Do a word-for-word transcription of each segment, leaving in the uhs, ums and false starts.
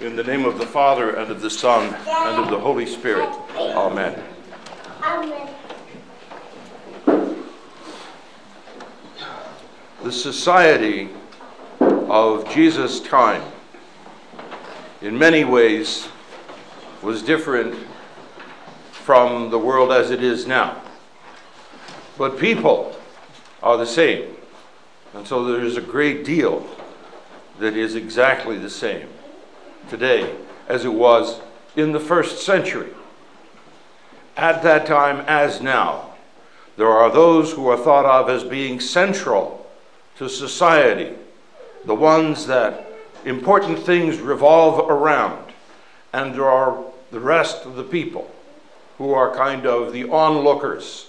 In the name of the Father, and of the Son, and of the Holy Spirit. Amen. Amen. The society of Jesus' time, in many ways, was different from the world as it is now. But people are the same. And so there's a great deal that is exactly the same today as it was in the first century. At that time as now, there are those who are thought of as being central to society, the ones that important things revolve around, and there are the rest of the people who are kind of the onlookers.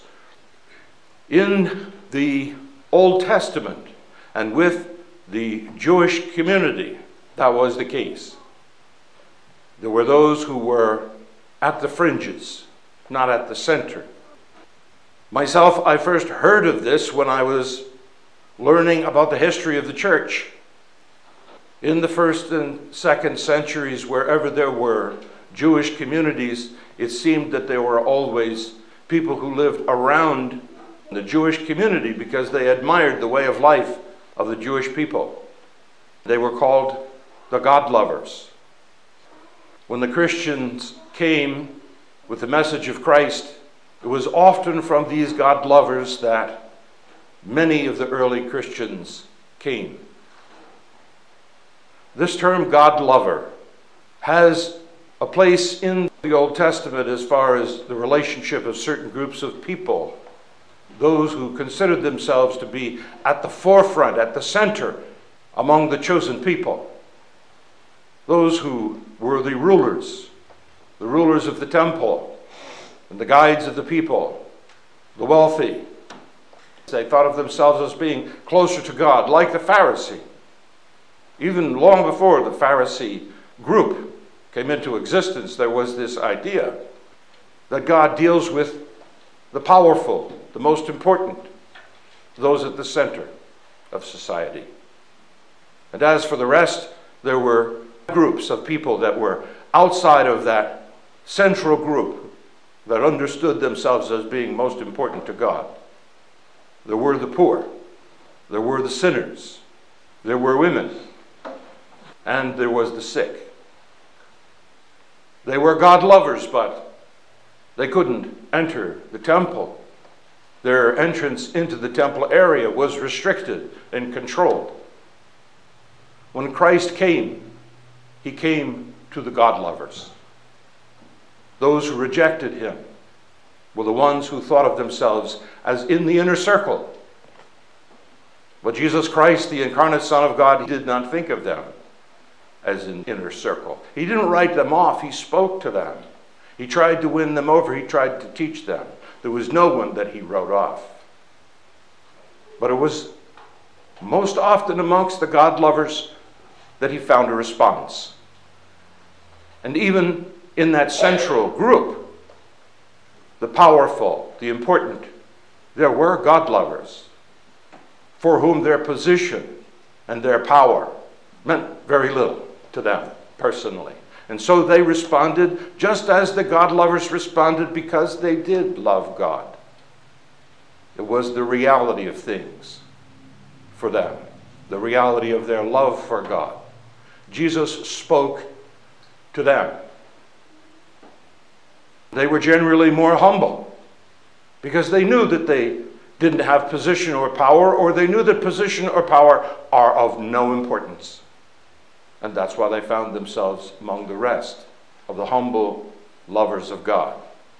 In the Old Testament and with the Jewish community, that was the case. There were those who were at the fringes, not at the center. Myself, I first heard of this when I was learning about the history of the church. In the first and second centuries, wherever there were Jewish communities, it seemed that there were always people who lived around the Jewish community because they admired the way of life of the Jewish people. They were called the God lovers. When the Christians came with the message of Christ, it was often from these God lovers that many of the early Christians came. This term, God lover, has a place in the Old Testament as far as the relationship of certain groups of people, those who considered themselves to be at the forefront, at the center, among the chosen people. Those who were the rulers, the rulers of the temple, and the guides of the people, the wealthy. They thought of themselves as being closer to God, like the Pharisee. Even long before the Pharisee group came into existence, there was this idea that God deals with the powerful, the most important, those at the center of society. And as for the rest, there were groups of people that were outside of that central group that understood themselves as being most important to God. There were the poor, there were the sinners, there were women, and there was the sick. They were God lovers, but they couldn't enter the temple. Their entrance into the temple area was restricted and controlled. When Christ came, he came to the God lovers. Those who rejected him were the ones who thought of themselves as in the inner circle. But Jesus Christ, the incarnate Son of God, he did not think of them as an inner circle. He didn't write them off. He spoke to them. He tried to win them over. He tried to teach them. There was no one that he wrote off. But it was most often amongst the God lovers that he found a response. And even in that central group, the powerful, the important, there were God lovers for whom their position and their power meant very little to them personally. And so they responded just as the God lovers responded because they did love God. It was the reality of things for them, the reality of their love for God. Jesus spoke to them. They were generally more humble because they knew that they didn't have position or power, or they knew that position or power are of no importance. And that's why they found themselves among the rest of the humble lovers of God.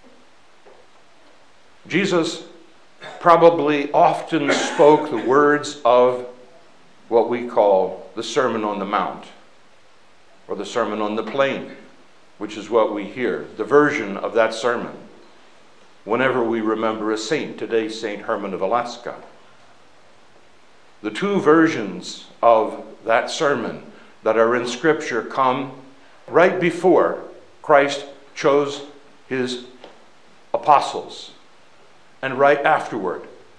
Jesus probably often spoke the words of what we call the Sermon on the Mount, or the Sermon on the Plain, which is what we hear, the version of that sermon, whenever we remember a saint, today Saint Herman of Alaska. The two versions of that sermon that are in Scripture come right before Christ chose his apostles, and right afterward.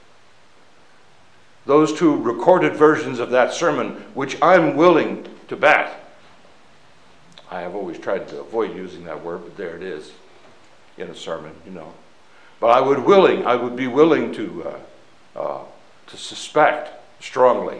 Those two recorded versions of that sermon, which I'm willing to bet, I have always tried to avoid using that word, but there it is in a sermon, you know. But I would willing, I would be willing to uh, uh, to suspect strongly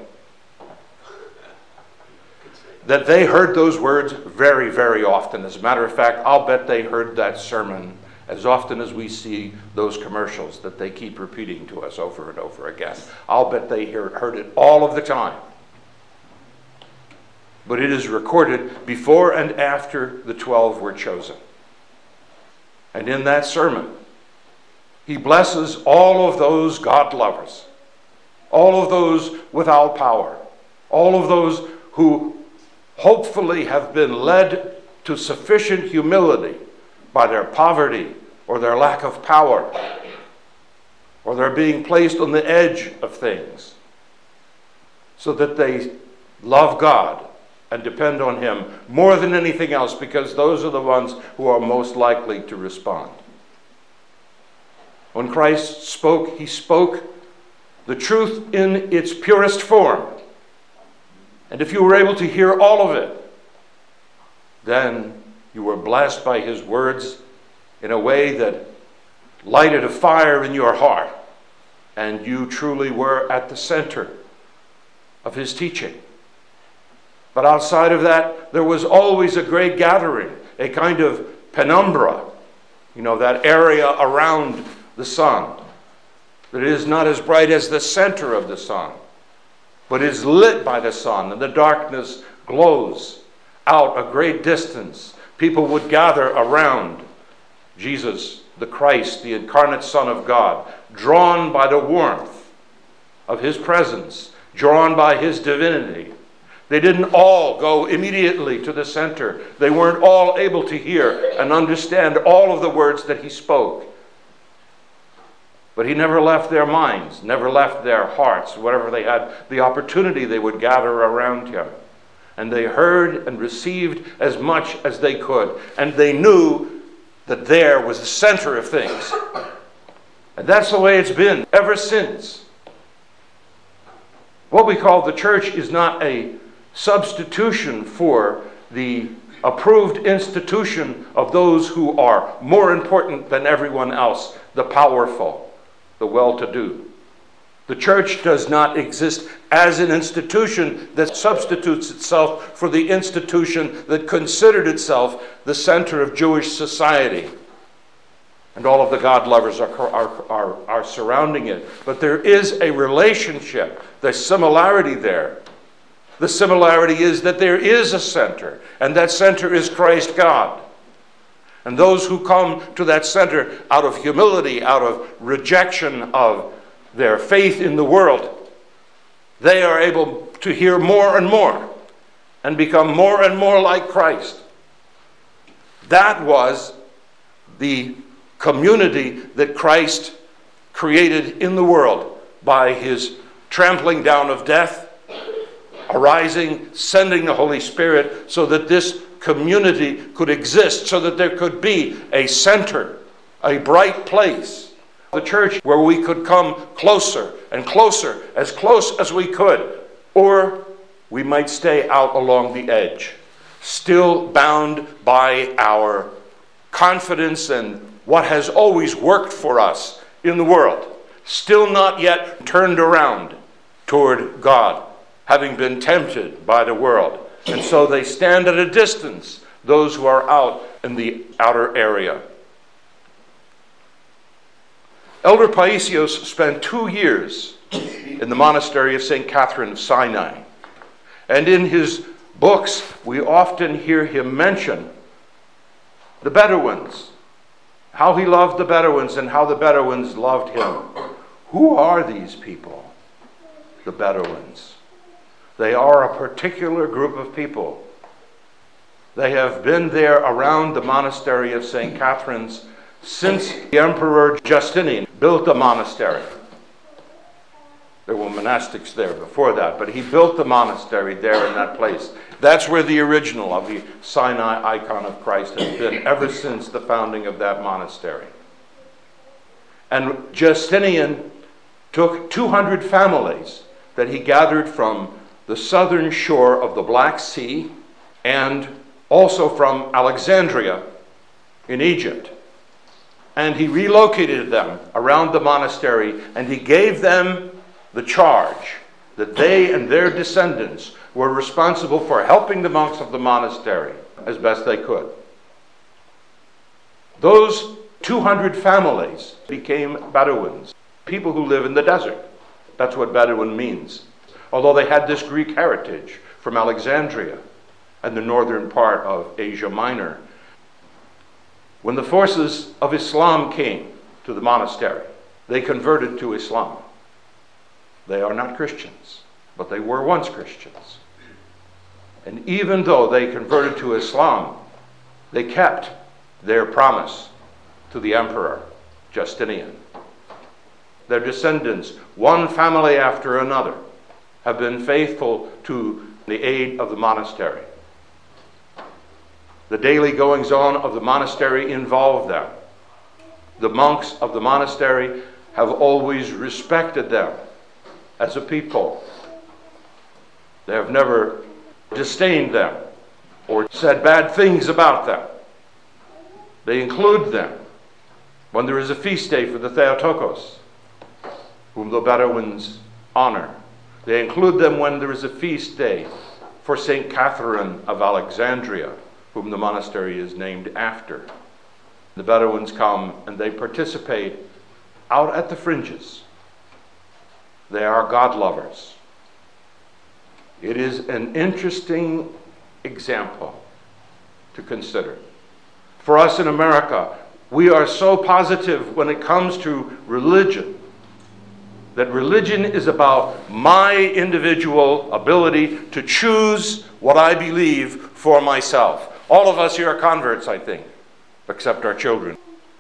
that they heard those words very, very often. As a matter of fact, I'll bet they heard that sermon as often as we see those commercials that they keep repeating to us over and over again. I'll bet they hear, heard it all of the time. But it is recorded before and after the twelve were chosen. And in that sermon, he blesses all of those God lovers, all of those without power, all of those who hopefully have been led to sufficient humility by their poverty or their lack of power, or their being placed on the edge of things, so that they love God and depend on him more than anything else, because those are the ones who are most likely to respond. When Christ spoke, he spoke the truth in its purest form. And if you were able to hear all of it, then you were blessed by his words in a way that lighted a fire in your heart, and you truly were at the center of his teaching. But outside of that, there was always a great gathering, a kind of penumbra, you know, that area around the sun that is not as bright as the center of the sun, but is lit by the sun, and the darkness glows out a great distance. People would gather around Jesus, the Christ, the incarnate Son of God, drawn by the warmth of his presence, drawn by his divinity. They didn't all go immediately to the center. They weren't all able to hear and understand all of the words that he spoke. But he never left their minds, never left their hearts. Whatever they had the opportunity, they would gather around him. And they heard and received as much as they could. And they knew that there was the center of things. And that's the way it's been ever since. What we call the church is not a substitution for the approved institution of those who are more important than everyone else, the powerful, the well-to-do. The church does not exist as an institution that substitutes itself for the institution that considered itself the center of Jewish society. And all of the God lovers are, are, are, are surrounding it. But there is a relationship, there's similarity there. The similarity is that there is a center, and that center is Christ God. And those who come to that center out of humility, out of rejection of their faith in the world, they are able to hear more and more and become more and more like Christ. That was the community that Christ created in the world by his trampling down of death, arising, sending the Holy Spirit, so that this community could exist, so that there could be a center, a bright place, the church where we could come closer and closer, as close as we could, or we might stay out along the edge, still bound by our confidence and what has always worked for us in the world, still not yet turned around toward God, having been tempted by the world. And so they stand at a distance, those who are out in the outer area. Elder Paisios spent two years in the monastery of Saint Catherine of Sinai. And in his books, we often hear him mention the Bedouins, how he loved the Bedouins and how the Bedouins loved him. Who are these people? The Bedouins. They are a particular group of people. They have been there around the monastery of Saint Catherine's since the Emperor Justinian built the monastery. There were monastics there before that, but he built the monastery there in that place. That's where the original of the Sinai icon of Christ has been ever since the founding of that monastery. And Justinian took two hundred families that he gathered from the southern shore of the Black Sea and also from Alexandria in Egypt. And he relocated them around the monastery, and he gave them the charge that they and their descendants were responsible for helping the monks of the monastery as best they could. Those two hundred families became Bedouins, people who live in the desert. That's what Bedouin means. Although they had this Greek heritage from Alexandria and the northern part of Asia Minor. When the forces of Islam came to the monastery, they converted to Islam. They are not Christians, but they were once Christians. And even though they converted to Islam, they kept their promise to the emperor, Justinian. Their descendants, one family after another, have been faithful to the aid of the monastery. The daily goings-on of the monastery involve them. The monks of the monastery have always respected them as a people. They have never disdained them or said bad things about them. They include them when there is a feast day for the Theotokos, whom the Bedouins honor. They include them when there is a feast day for Saint Catherine of Alexandria, whom the monastery is named after. The Bedouins come and they participate out at the fringes. They are God lovers. It is an interesting example to consider. For us in America, we are so positive when it comes to religion, that religion is about my individual ability to choose what I believe for myself. All of us here are converts, I think, except our children.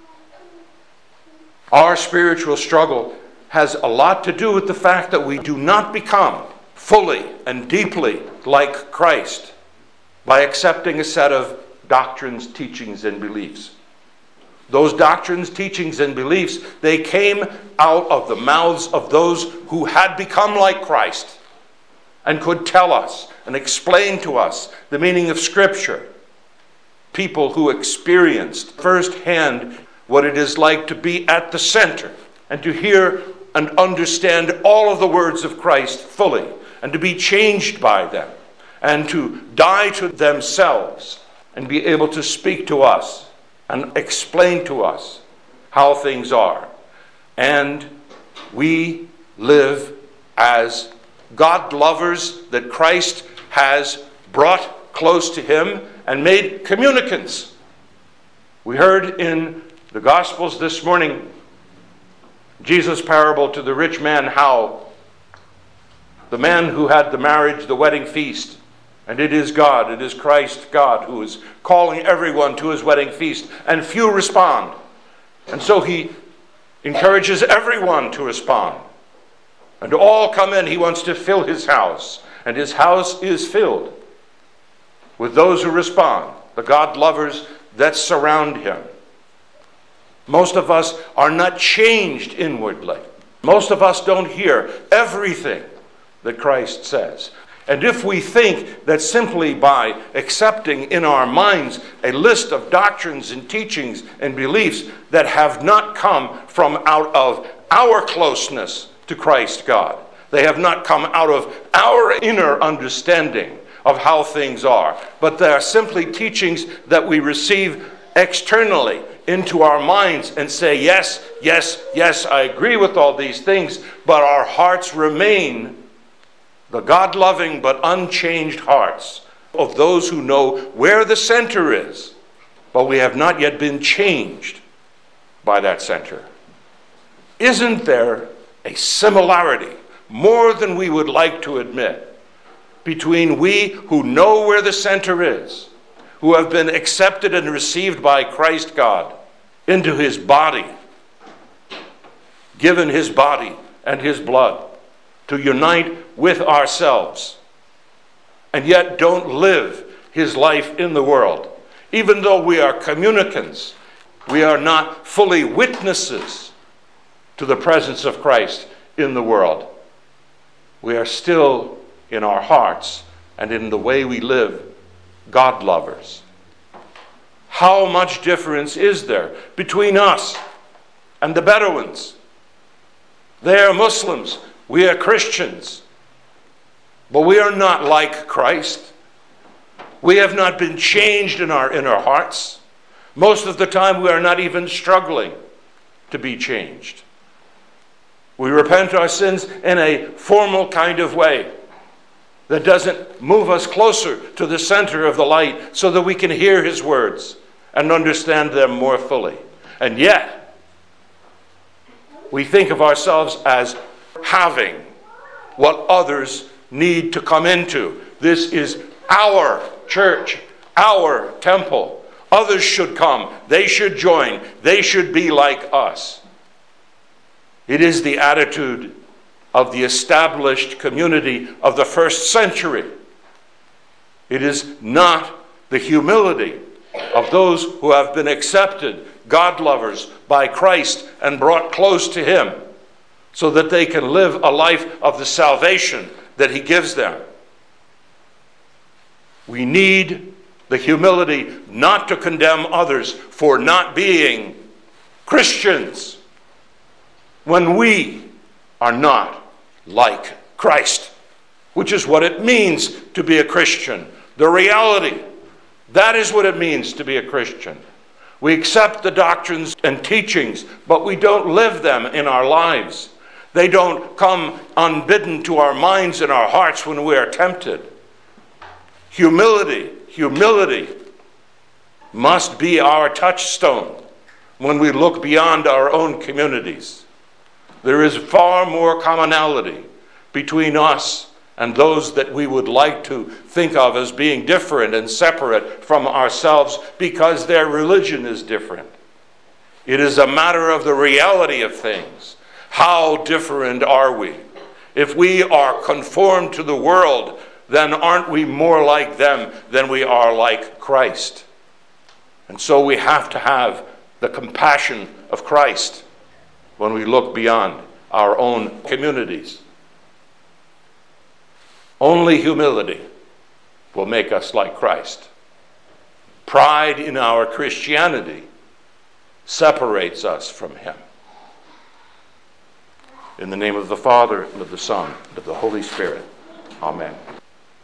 Our spiritual struggle has a lot to do with the fact that we do not become fully and deeply like Christ by accepting a set of doctrines, teachings, and beliefs. Those doctrines, teachings, and beliefs, they came out of the mouths of those who had become like Christ and could tell us and explain to us the meaning of Scripture. People who experienced firsthand what it is like to be at the center and to hear and understand all of the words of Christ fully and to be changed by them and to die to themselves and be able to speak to us and explain to us how things are. And we live as God lovers that Christ has brought close to him and made communicants. We heard in the Gospels this morning Jesus' parable to the rich man, how the man who had the marriage, the wedding feast, and it is God, it is Christ God who is calling everyone to his wedding feast, and few respond. And so he encourages everyone to respond. And to all come in, he wants to fill his house. And his house is filled with those who respond, the God lovers that surround him. Most of us are not changed inwardly. Most of us don't hear everything that Christ says. And if we think that simply by accepting in our minds a list of doctrines and teachings and beliefs that have not come from out of our closeness to Christ God, they have not come out of our inner understanding of how things are, but they are simply teachings that we receive externally into our minds and say, yes, yes, yes, I agree with all these things, but our hearts remain the God-loving but unchanged hearts of those who know where the center is, but we have not yet been changed by that center. Isn't there a similarity, more than we would like to admit, between we who know where the center is, who have been accepted and received by Christ God into his body, given his body and his blood to unite with ourselves, and yet don't live his life in the world? Even though we are communicants, we are not fully witnesses to the presence of Christ in the world. We are still, in our hearts and in the way we live, God lovers. How much difference is there between us and the Bedouins? They are Muslims. We are Christians. But we are not like Christ. We have not been changed in our inner hearts. Most of the time, we are not even struggling to be changed. We repent our sins in a formal kind of way that doesn't move us closer to the center of the light so that we can hear his words and understand them more fully. And yet, we think of ourselves as having what others need to come into. This is our church, our temple. Others should come. They should join. They should be like us. It is the attitude of the established community of the first century. It is not the humility of those who have been accepted, God lovers, by Christ and brought close to him so that they can live a life of the salvation that he gives them. We need the humility not to condemn others for not being Christians when we are not like Christ, which is what it means to be a Christian. The reality, that is what it means to be a Christian. We accept the doctrines and teachings, but we don't live them in our lives. They don't come unbidden to our minds and our hearts when we are tempted. Humility, humility must be our touchstone when we look beyond our own communities. There is far more commonality between us and those that we would like to think of as being different and separate from ourselves because their religion is different. It is a matter of the reality of things. How different are we? If we are conformed to the world, then aren't we more like them than we are like Christ? And so we have to have the compassion of Christ when we look beyond our own communities. Only humility will make us like Christ. Pride in our Christianity separates us from him. In the name of the Father, and of the Son, and of the Holy Spirit. Amen.